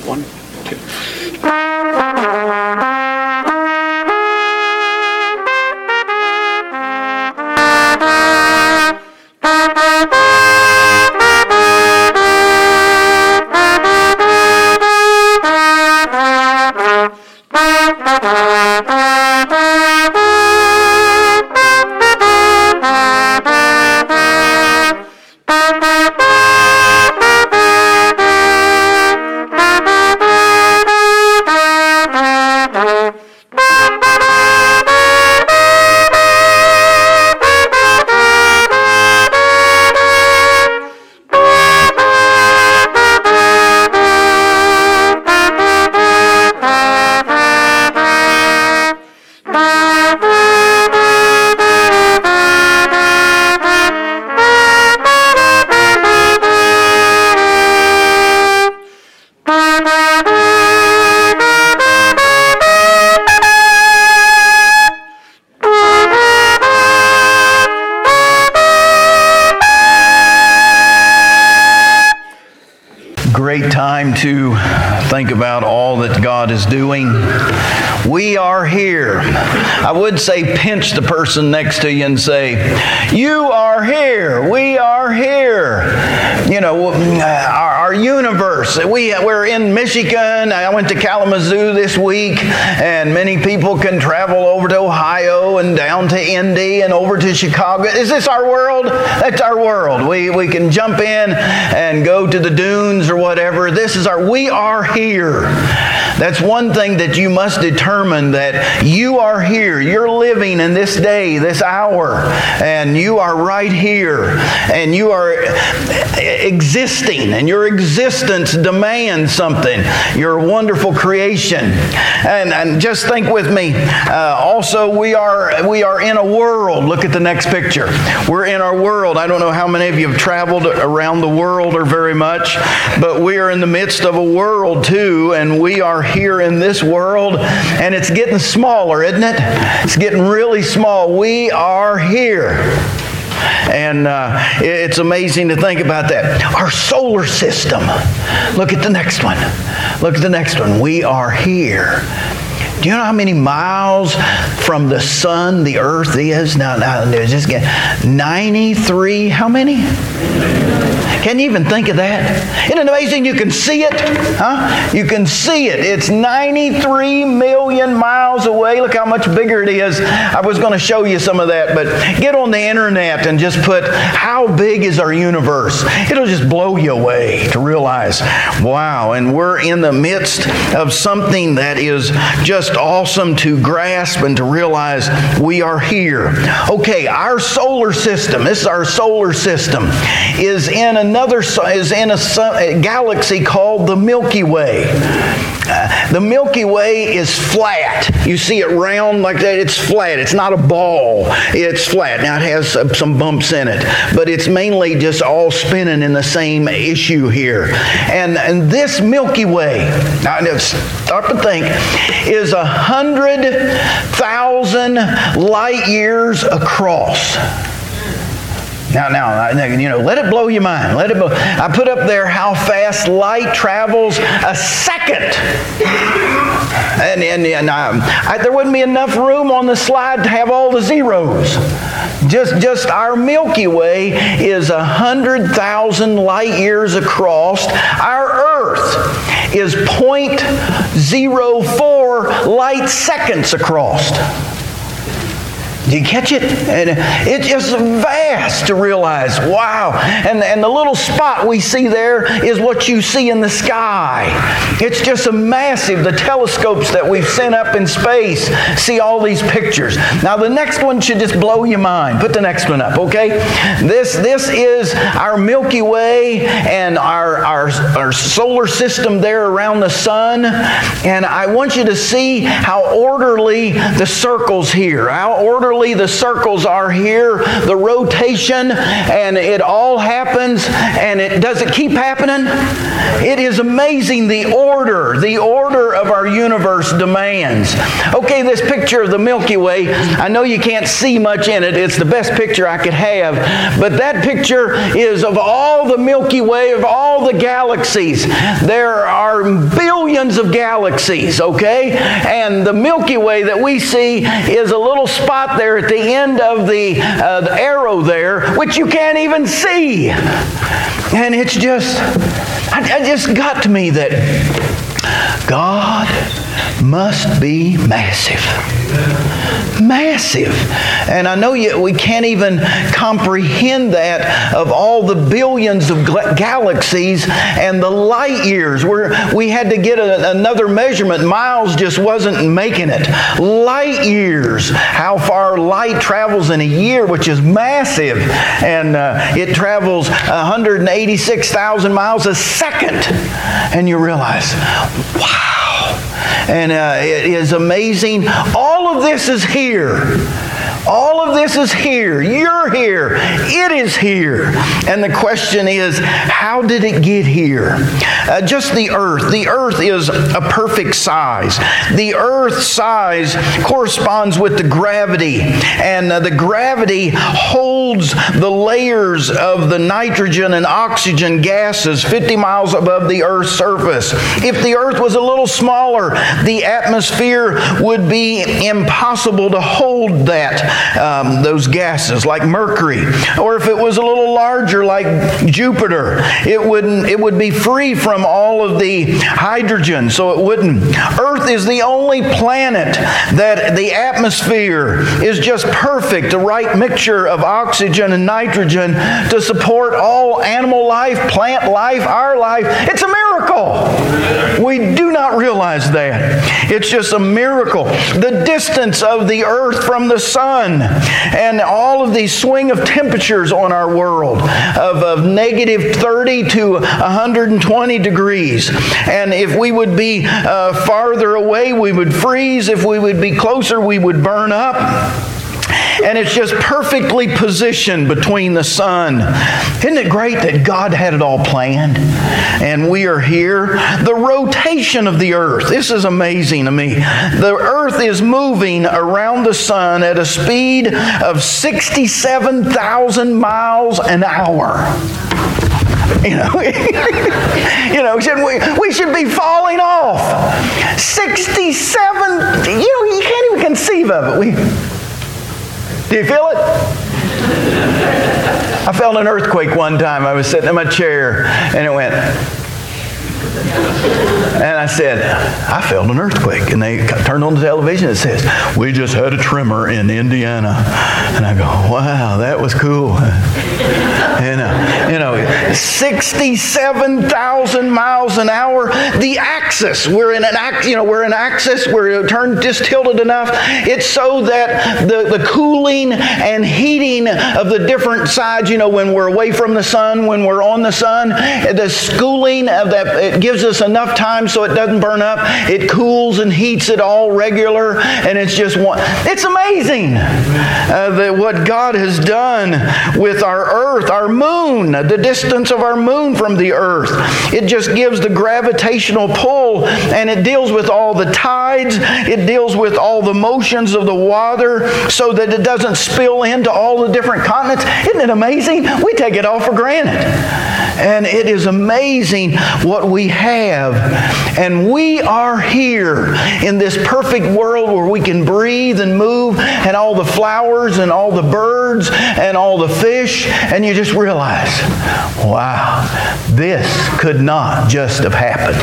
1, 2. Great time to think about all that God is doing. We are here. I would say pinch the person next to you and say, you are here. We are here. You know, our universe. We're in Michigan. I went to Kalamazoo this week, and many people can travel over to Ohio and down to Indy and over to Chicago. Is this our world? That's our world. We can jump in and go to the dunes or whatever. We are here. That's one thing that you must determine, that you are here. You're living in this day, this hour, and you are right here, and you are existing, and your existence demands something. You're a wonderful creation. And just think with me, also we are in a world. Look at the next picture. We're in our world. I don't know how many of you have traveled around the world or very much, but we are in the midst of a world too, and we are here in this world, and it's getting smaller, isn't it? It's getting really small. We are here. And it's amazing to think about that. Our solar system. Look at the next one. Look at the next one. We are here. Do you know how many miles from the sun the earth is? Now, just get 93, how many? Can you even think of that? Isn't it amazing you can see it? Huh? You can see it. It's 93 million miles away. Look how much bigger it is. I was going to show you some of that, but get on the internet and just put, how big is our universe? It'll just blow you away to realize, wow, and we're in the midst of something that is just awesome to grasp and to realize we are here. Okay, our solar system, this is our solar system, is in a galaxy called the Milky Way. The Milky Way is flat. You see it round like that. It's flat. It's not a ball. It's flat. Now it has some bumps in it, but it's mainly just all spinning in the same issue here. And this Milky Way, now start to think, is 100,000 light years across. Now, let it blow your mind. I put up there how fast light travels a second. And there wouldn't be enough room on the slide to have all the zeros. Just our Milky Way is 100,000 light years across. Our Earth is 0.04 light seconds across. Do you catch it? And it's just vast to realize, wow. And the little spot we see there is what you see in the sky. It's just a massive, the telescopes that we've sent up in space see all these pictures. Now the next one should just blow your mind. Put the next one up, okay? This is our Milky Way and our solar system there around the sun. And I want you to see how orderly the circles here, how orderly literally the circles are here, the rotation, and it all happens, and does it keep happening? It is amazing the order of our universe demands. Okay, this picture of the Milky Way, I know you can't see much in it. It's the best picture I could have, but that picture is of all the Milky Way, of all the galaxies. There are billions of galaxies, okay? And the Milky Way that we see is a little spot there at the end of the arrow there, which you can't even see. And it's just, it just got to me that God must be massive. Massive. And I know we can't even comprehend that, of all the billions of galaxies and the light years. We had to get another measurement. Miles just wasn't making it. Light years. How far light travels in a year, which is massive. And it travels 186,000 miles a second. And you realize, wow. And it is amazing. All of this is here. All of this is here. You're here. It is here. And the question is, how did it get here? Just the earth. The earth is a perfect size. The earth's size corresponds with the gravity. And the gravity holds the layers of the nitrogen and oxygen gases 50 miles above the earth's surface. If the earth was a little smaller, the atmosphere would be impossible to hold that. Those gases like mercury, or if it was a little larger like Jupiter, it would be free from all of the hydrogen, so it wouldn't. Earth is the only planet that the atmosphere is just perfect, the right mixture of oxygen and nitrogen to support all animal life, plant life, our life. It's a miracle. We do not realize that. It's just a miracle. The distance of the earth from the sun, and all of these swing of temperatures on our world of negative 30 to 120 degrees. And if we would be farther away, we would freeze. If we would be closer, we would burn up. And it's just perfectly positioned between the sun. Isn't it great that God had it all planned? And we are here. The rotation of the earth. This is amazing to me. The earth is moving around the sun at a speed of 67,000 miles an hour. We should be falling off. 67, you can't even conceive of it. Do you feel it? I felt an earthquake one time. I was sitting in my chair and it went. And I said, I felt an earthquake. And they turned on the television and it says, we just had a tremor in Indiana. And I go, wow, that was cool. 67,000 miles an hour. The axis, we're in an axis, we're just tilted enough. It's so that the cooling and heating of the different sides, when we're away from the sun, when we're on the sun, the schooling of that, it gives us enough time so it doesn't burn up. It cools and heats it all regular, and it's just it's amazing what God has done with our earth, our moon, the distance of our moon from the earth. It just gives the gravitational pull, and it deals with all the tides. It deals with all the motions of the water so that it doesn't spill into all the different continents. Isn't it amazing? We take it all for granted. And it is amazing what we have. And we are here in this perfect world where we can breathe and move, and all the flowers and all the birds and all the fish, and you just realize, wow, this could not just have happened.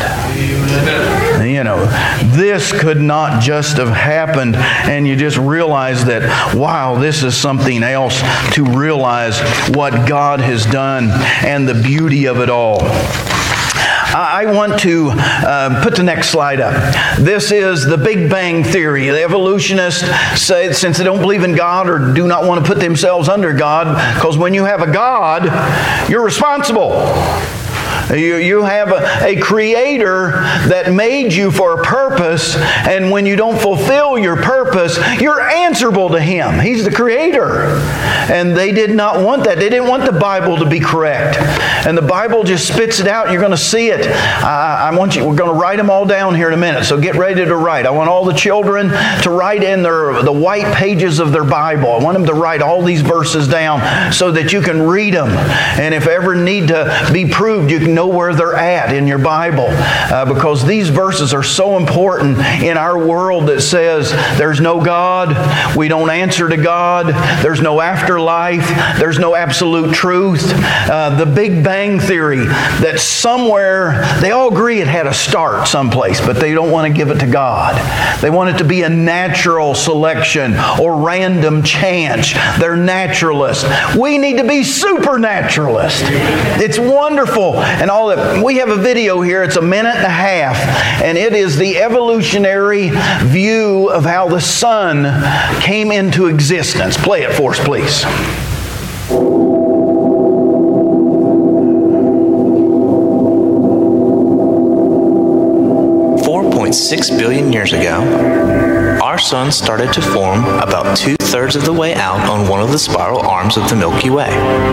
This could not just have happened, and you just realize that, wow, this is something else, to realize what God has done and the beauty of it all. I want to put the next slide up. This is the Big Bang Theory. The evolutionists say, since they don't believe in God or do not want to put themselves under God, because when you have a God, you're responsible. You have a creator that made you for a purpose, and when you don't fulfill your purpose, you're answerable to Him. He's the creator. And they did not want that. They didn't want the Bible to be correct. And the Bible just spits it out. You're going to see it. We're going to write them all down here in a minute, so get ready to write. I want all the children to write in the white pages of their Bible. I want them to write all these verses down so that you can read them. And if ever need to be proved, you can know where they're at in your Bible. Because these verses are so important in our world that says there's no God, we don't answer to God, there's no afterlife, there's no absolute truth. The Big Bang Theory, that somewhere, they all agree it had a start someplace, but they don't want to give it to God. They want it to be a natural selection or random chance. They're naturalists. We need to be supernaturalists. It's wonderful. And all that. We have a video here. It's 1.5 minutes, and it is the evolutionary view of how the sun came into existence. Play it for us, please. 4.6 billion years ago, our sun started to form about 2/3 of the way out on one of the spiral arms of the Milky Way.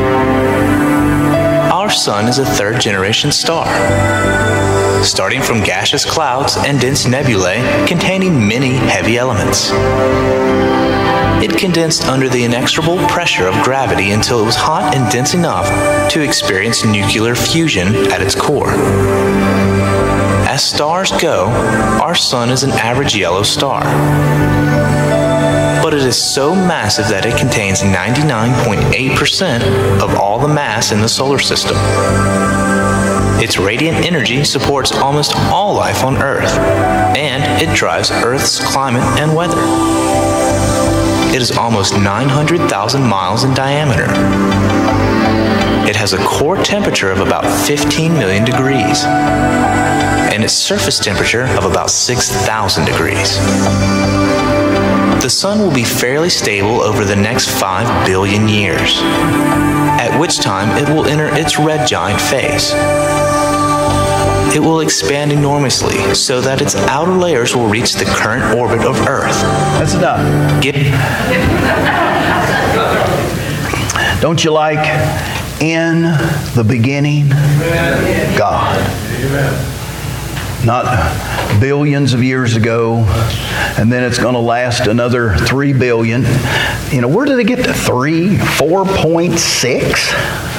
Our sun is a third-generation star, starting from gaseous clouds and dense nebulae containing many heavy elements. It condensed under the inexorable pressure of gravity until it was hot and dense enough to experience nuclear fusion at its core. As stars go, our sun is an average yellow star. But it is so massive that it contains 99.8% of all the mass in the solar system. Its radiant energy supports almost all life on Earth, and it drives Earth's climate and weather. It is almost 900,000 miles in diameter. It has a core temperature of about 15 million degrees, and its surface temperature of about 6,000 degrees. The sun will be fairly stable over the next 5 billion years, at which time it will enter its red giant phase. It will expand enormously so that its outer layers will reach the current orbit of Earth. That's enough. Don't you like, in the beginning, God? Not billions of years ago, and then it's going to last another 3 billion. You know, where did they get to 3, 4.6?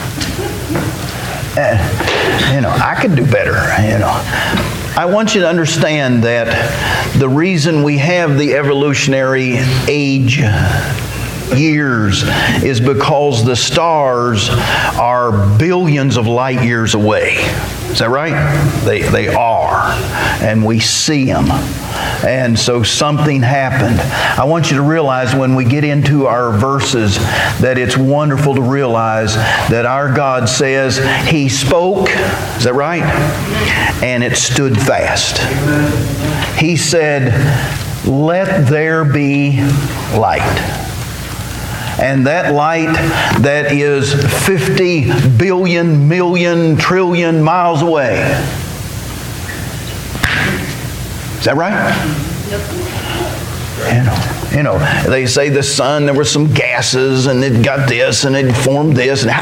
I could do better, I want you to understand that the reason we have the evolutionary age years is because the stars are billions of light years away. Is that right? They are. And we see them. And so something happened. I want you to realize when we get into our verses that it's wonderful to realize that our God says He spoke. Is that right? And it stood fast. He said, "Let there be light." And that light that is 50 billion, million, trillion miles away. Is that right? They say the sun, there were some gases and it got this and it formed this. And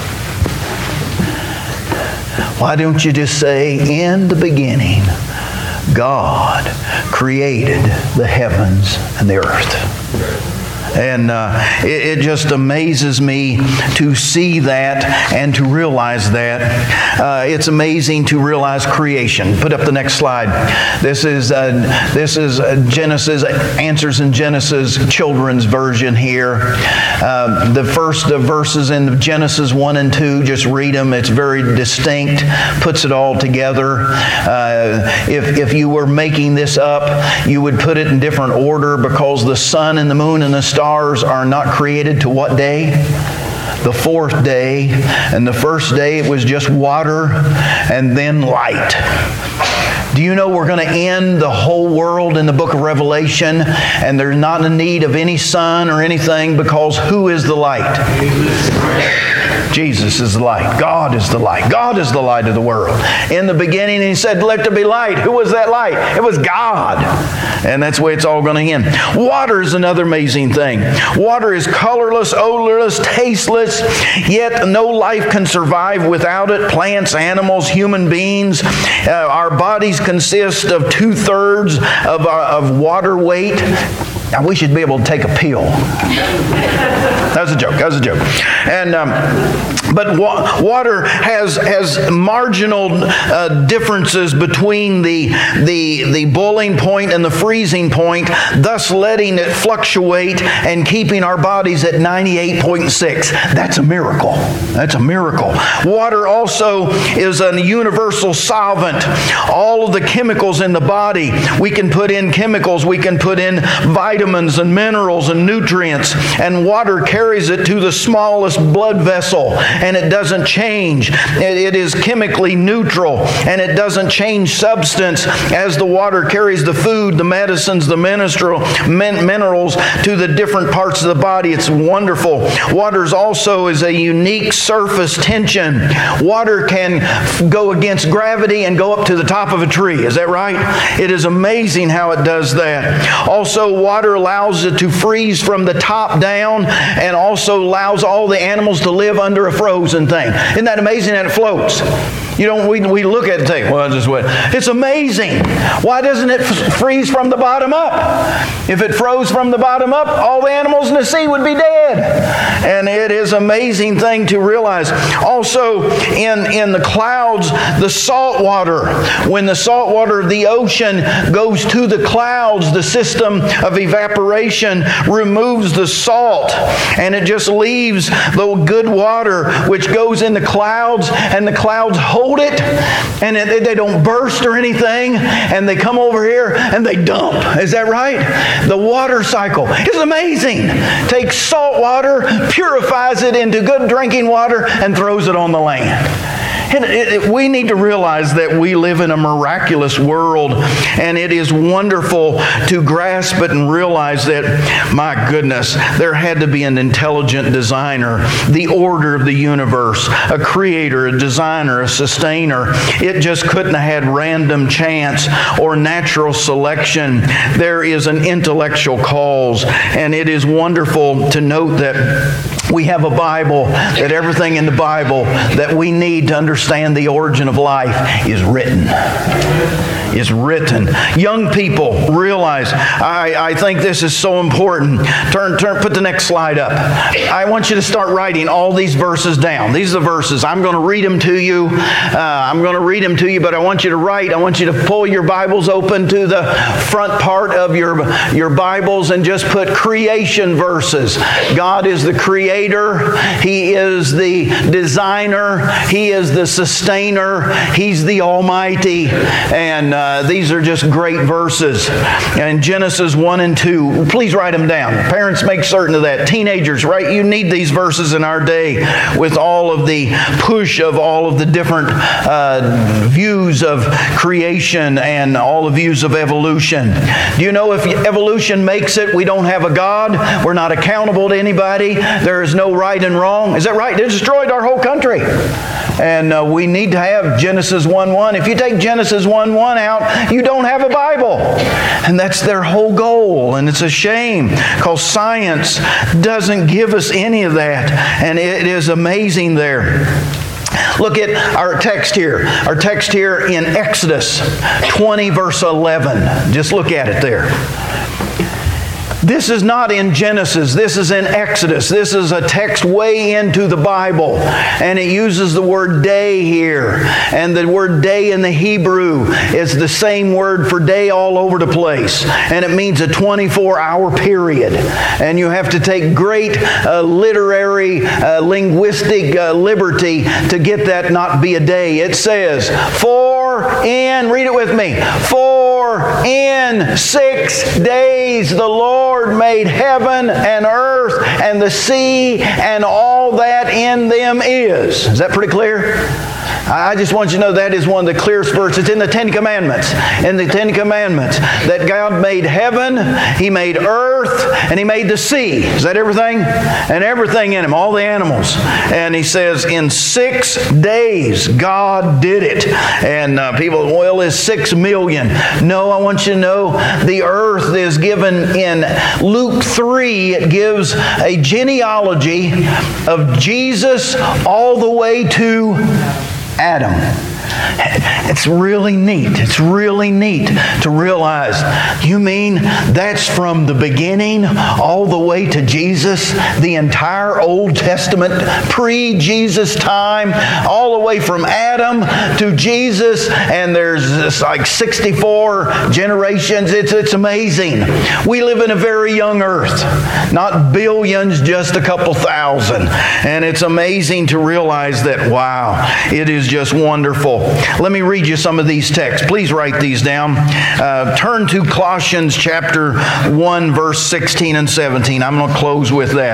why don't you just say, in the beginning, God created the heavens and the earth? And it just amazes me to see that and to realize that. It's amazing to realize creation. Put up the next slide. This is Genesis, Answers in Genesis children's version here. The first verses in Genesis 1 and 2, just read them. It's very distinct, puts it all together. If you were making this up, you would put it in different order because the sun and the moon and the stars are not created to what day? The fourth day. And the first day it was just water and then light. Do you know we're going to end the whole world in the book of Revelation, and there's not a need of any sun or anything, because who is the light? Jesus is the light. God is the light. God is the light of the world. In the beginning, He said, let there be light. Who was that light? It was God. And that's the way it's all going to end. Water is another amazing thing. Water is colorless, odorless, tasteless, yet no life can survive without it. Plants, animals, human beings. Our bodies consist of 2/3 of water weight. Now, we should be able to take a pill. That was a joke. That was a joke. And but water has marginal differences between the boiling point and the freezing point, thus letting it fluctuate and keeping our bodies at 98.6. That's a miracle. That's a miracle. Water also is a universal solvent. All of the chemicals in the body, we can put in chemicals, we can put in vitamins and minerals and nutrients, and water carries it to the smallest blood vessel, and it doesn't change. It is chemically neutral, and it doesn't change substance as the water carries the food, the medicines, the minerals to the different parts of the body. It's wonderful. Water also is a unique surface tension. Water can go against gravity and go up to the top of a tree. Is that right? It is amazing how it does that. Also, water allows it to freeze from the top down, and also allows all the animals to live under a frozen thing. Isn't that amazing that it floats? You know, we look at it and think, well, just wait. It's amazing. Why doesn't it freeze from the bottom up? If it froze from the bottom up, all the animals in the sea would be dead. And it is an amazing thing to realize. Also, in the clouds, the salt water, when the salt water of the ocean goes to the clouds, the system of evaporation removes the salt, and it just leaves the good water which goes in the clouds, and the clouds hold it, and they don't burst or anything, and they come over here and they dump. Is that right? The water cycle is amazing. Takes salt water, purifies it into good drinking water, and throws it on the land. And we need to realize that we live in a miraculous world, and it is wonderful to grasp it and realize that, my goodness, there had to be an intelligent designer, the order of the universe, a creator, a designer, a sustainer. It just couldn't have had random chance or natural selection. There is an intellectual cause, and it is wonderful to note that we have a Bible, that everything in the Bible that we need to understand the origin of life is written. Is written. Young people, realize, I think this is so important. Put the next slide up. I want you to start writing all these verses down. These are the verses. I'm going to read them to you. But I want you to write. I want you to pull your Bibles open to the front part of your Bibles and just put creation verses. God is the creator. He is the designer. He is the sustainer. He's the Almighty. And these are just great verses. And Genesis 1 and 2. Please write them down. Parents, make certain of that. Teenagers, right? You need these verses in our day with all of the push of all of the different views of creation and all the views of evolution. Do you know if evolution makes it, we don't have a God. We're not accountable to anybody. There is no right and wrong. Is that right? They destroyed our whole country. And we need to have Genesis 1:1. If you take Genesis 1:1 out, you don't have a Bible. And that's their whole goal. And it's a shame because science doesn't give us any of that. And it is amazing there. Look at our text here. Our text here in Exodus 20 verse 11. Just look at it there. This is not in Genesis. This is in Exodus. This is a text way into the Bible. And it uses the word day here. And the word day in the Hebrew is the same word for day all over the place. And it means a 24-hour period. And you have to take great literary, linguistic liberty to get that not be a day. It says, read it with me, for in 6 days the Lord made heaven and earth and the sea and all that in them is. Is that pretty clear? I just want you to know that is one of the clearest verses. It's in the Ten Commandments. In the Ten Commandments, that God made heaven, He made earth, and He made the sea. Is that everything? And everything in them, all the animals. And He says, in 6 days, God did it. And people, well, is 6 million. No, I want you to know the earth is given in Luke 3. It gives a genealogy of Jesus all the way to Adam. It's really neat. It's really neat to realize, you mean that's from the beginning all the way to Jesus? The entire Old Testament, pre-Jesus time, all the way from Adam to Jesus, and there's like 64 generations. It's amazing. We live in a very young earth. Not billions, just a couple thousand. And it's amazing to realize that, wow, it is just wonderful. Let me read you some of these texts. Please write these down. Turn to Colossians chapter 1, verse 16 and 17. I'm going to close with that.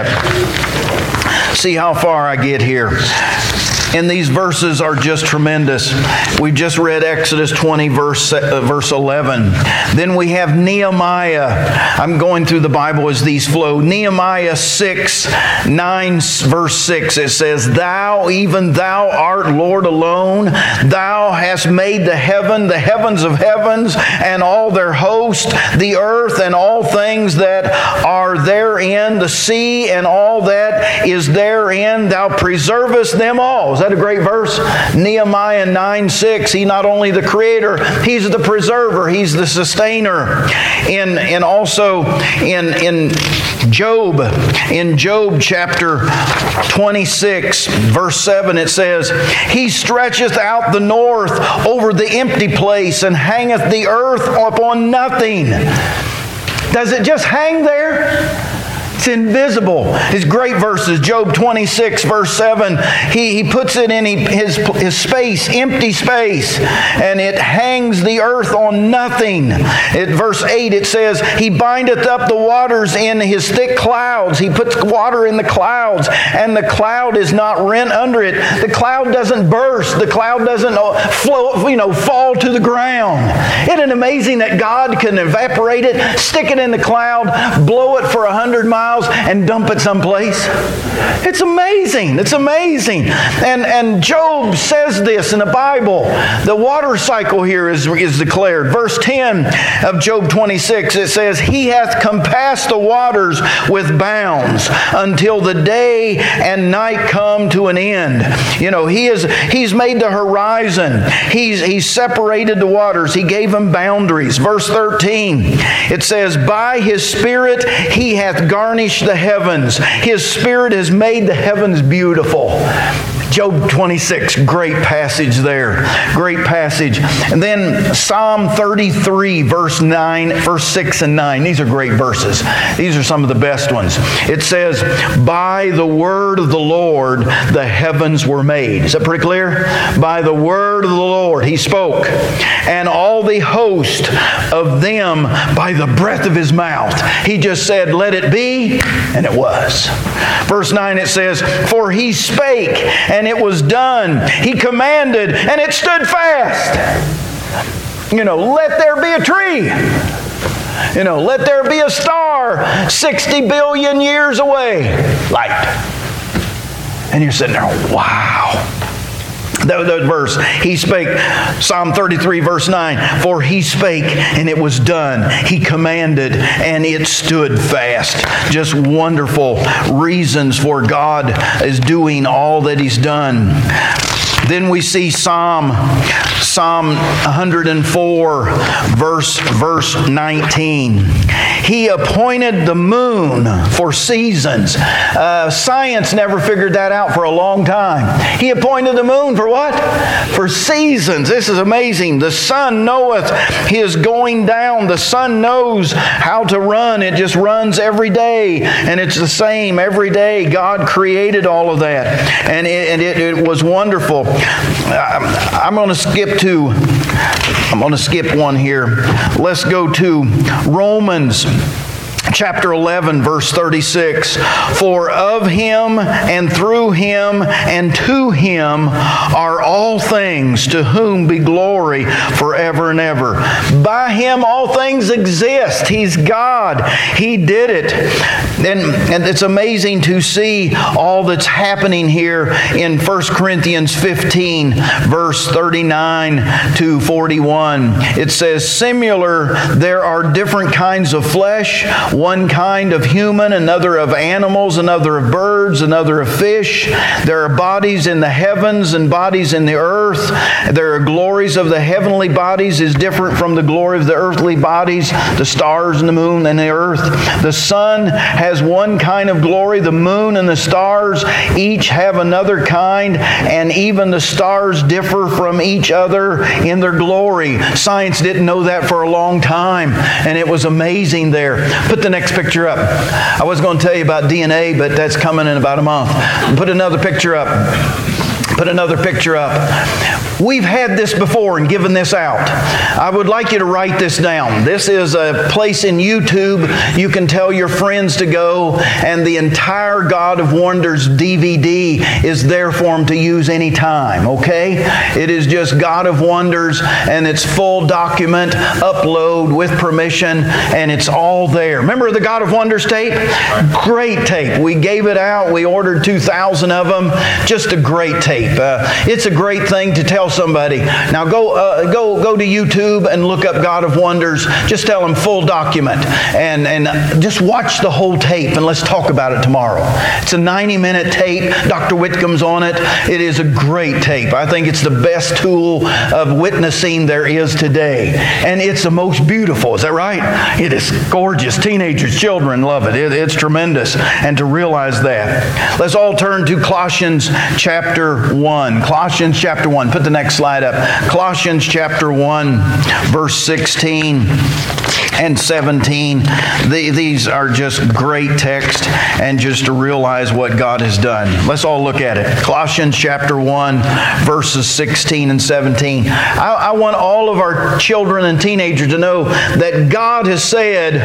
See how far I get here. And these verses are just tremendous. We just read Exodus 20, verse 11. Then we have Nehemiah. I'm going through the Bible as these flow. Nehemiah 6, 9, verse 6. It says, Thou, even Thou art Lord alone. Thou hast made the heavens of heavens, and all their host, the earth and all things that are therein, the sea and all that is therein. Thou preservest them all. Is that a great verse? Nehemiah 9:6. He not only the creator, He's the preserver. He's the sustainer. And also in Job, chapter 26, verse 7, it says, He stretcheth out the north over the empty place, and hangeth the earth upon nothing. Does it just hang there? It's invisible. His great verses, Job 26, verse 7, he puts it in his space, empty space, and it hangs the earth on nothing. At verse 8, it says, He bindeth up the waters in His thick clouds. He puts water in the clouds, and the cloud is not rent under it. The cloud doesn't burst. The cloud doesn't fall to the ground. Isn't it amazing that God can evaporate it, stick it in the cloud, blow it for 100 miles, and dump it someplace? It's amazing. It's amazing. And Job says this in the Bible. The water cycle here is declared. Verse 10 of Job 26, it says, He hath compassed the waters with bounds until the day and night come to an end. You know, He's made the horizon. He's separated the waters. He gave them boundaries. Verse 13, it says, By His Spirit He hath garnished the heavens. His Spirit has made the heavens beautiful. Job 26, great passage there. Great passage. And then Psalm 33, verse 6 and 9. These are great verses. These are some of the best ones. It says, By the word of the Lord the heavens were made. Is that pretty clear? By the word of the Lord He spoke, and all the host of them by the breath of His mouth. He just said, Let it be, and it was. Verse 9, it says, For He spake, and it was done. He commanded, and it stood fast. Let there be a tree. Let there be a star 60 billion years away. Light. And you're sitting there, wow. That verse, He spake, Psalm 33, verse 9, For He spake, and it was done. He commanded, and it stood fast. Just wonderful reasons for God is doing all that He's done. Then we see Psalm 104, verse 19. He appointed the moon for seasons. Science never figured that out for a long time. He appointed the moon for what? For seasons. This is amazing. The sun knoweth his going down. The sun knows how to run. It just runs every day. And it's the same every day. God created all of that. And it was wonderful. I'm going to skip one here. Let's go to Romans chapter 11, verse 36, for of Him and through Him and to Him are all things, to whom be glory forever and ever. By Him all things exist. He's God. He did it. And it's amazing to see all that's happening here in 1 Corinthians 15, verse 39 to 41. It says, similar, there are different kinds of flesh, one kind of human, another of animals, another of birds, another of fish. There are bodies in the heavens and bodies in the earth. There are glories of the heavenly bodies is different from the glory of the earthly bodies, the stars and the moon and the earth. The sun has one kind of glory, the moon and the stars each have another kind, and even the stars differ from each other in their glory. Science didn't know that for a long time, and it was amazing there. Put the next picture up. I was going to tell you about DNA, but that's coming in about a month. Put another picture up. Put another picture up. We've had this before and given this out. I would like you to write this down. This is a place in YouTube you can tell your friends to go, and the entire God of Wonders DVD is there for them to use anytime, okay? It is just God of Wonders, and it's full document, upload with permission, and it's all there. Remember the God of Wonders tape? Great tape. We gave it out. We ordered 2,000 of them. Just a great tape. It's a great thing to tell somebody. Now go to YouTube and look up God of Wonders. Just tell them full document, and just watch the whole tape, and let's talk about it tomorrow. It's a 90-minute tape. Dr. Whitcomb's on it. It is a great tape. I think it's the best tool of witnessing there is today, and it's the most beautiful. Is that right? It is gorgeous. Teenagers, children love it. It's tremendous, and to realize that. Let's all turn to Colossians chapter 1. Colossians chapter 1. Put the next slide up. Colossians chapter 1, verse 16 and 17. These are just great text, and just to realize what God has done. Let's all look at it. Colossians chapter 1, verses 16 and 17. I want all of our children and teenagers to know that God has said,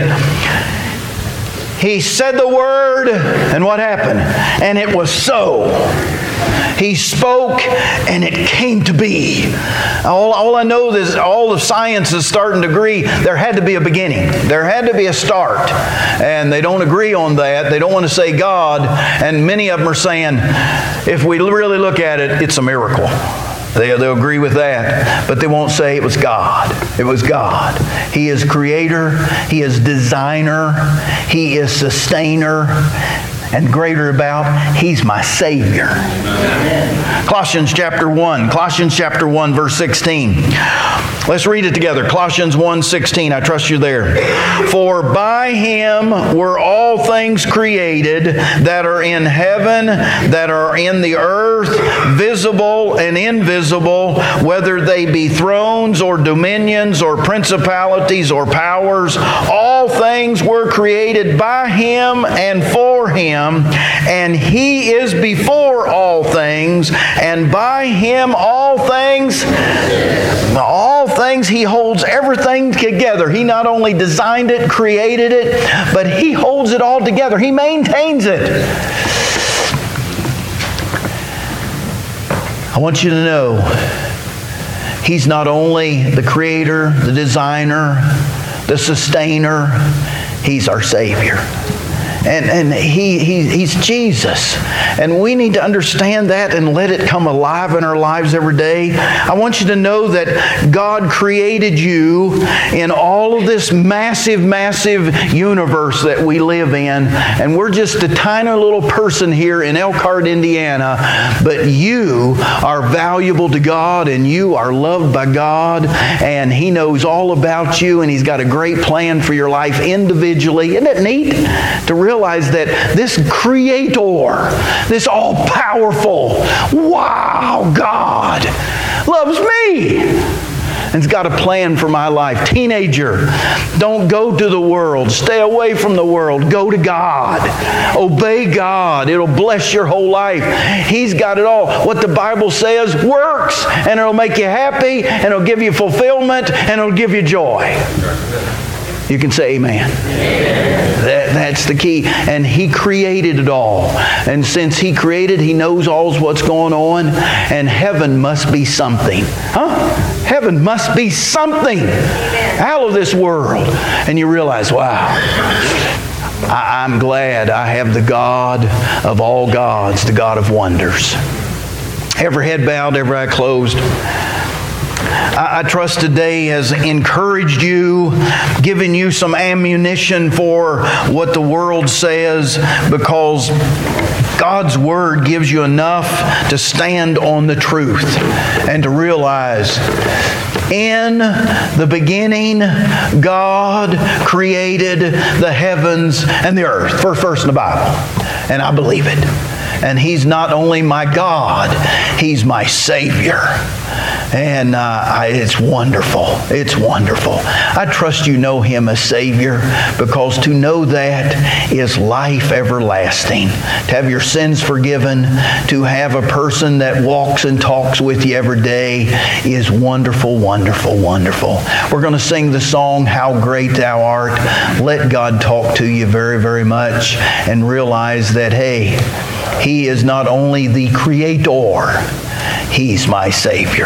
He said the word, and what happened? And it was so. He spoke, and it came to be. All I know is all the science is starting to agree there had to be a beginning. There had to be a start. And they don't agree on that. They don't want to say God. And many of them are saying, if we really look at it, it's a miracle. They'll agree with that, but they won't say it was God. It was God. He is creator. He is designer. He is sustainer. And greater about, He's my Savior. Amen. Colossians chapter 1. Colossians chapter 1, verse 16. Let's read it together. Colossians 1:16. I trust you're there. For by Him were all things created that are in heaven, that are in the earth, visible and invisible, whether they be thrones or dominions or principalities or powers. All things were created by Him and for Him. And He is before all things, and by Him all things, He holds everything together. He not only designed it, created it, but He holds it all together. He maintains it. I want you to know, He's not only the creator, the designer, the sustainer, He's our Savior. And He's Jesus. And we need to understand that and let it come alive in our lives every day. I want you to know that God created you in all of this massive, massive universe that we live in. And we're just a tiny little person here in Elkhart, Indiana. But you are valuable to God, and you are loved by God. And He knows all about you, and He's got a great plan for your life individually. Isn't it neat to realize that this Creator, this all-powerful, wow, God loves me and's got a plan for my life? Teenager, don't go to the world. Stay away from the world. Go to God. Obey God. It'll bless your whole life. He's got it all. What the Bible says works, and it'll make you happy, and it'll give you fulfillment, and it'll give you joy. You can say amen. That's the key. And He created it all. And since He created, He knows all what's going on. And heaven must be something. Heaven must be something out of this world. And you realize, wow, I'm glad I have the God of all gods, the God of wonders. Every head bowed, every eye closed. I trust today has encouraged you, given you some ammunition for what the world says, because God's Word gives you enough to stand on the truth and to realize in the beginning, God created the heavens and the earth. First verse in the Bible. And I believe it. And He's not only my God, He's my Savior. And it's wonderful. It's wonderful. I trust you know Him as Savior, because to know that is life everlasting. To have your sins forgiven, to have a person that walks and talks with you every day is wonderful, wonderful, wonderful. We're going to sing the song, How Great Thou Art. Let God talk to you very, very much, and realize that, hey, He is not only the Creator, He's my Savior.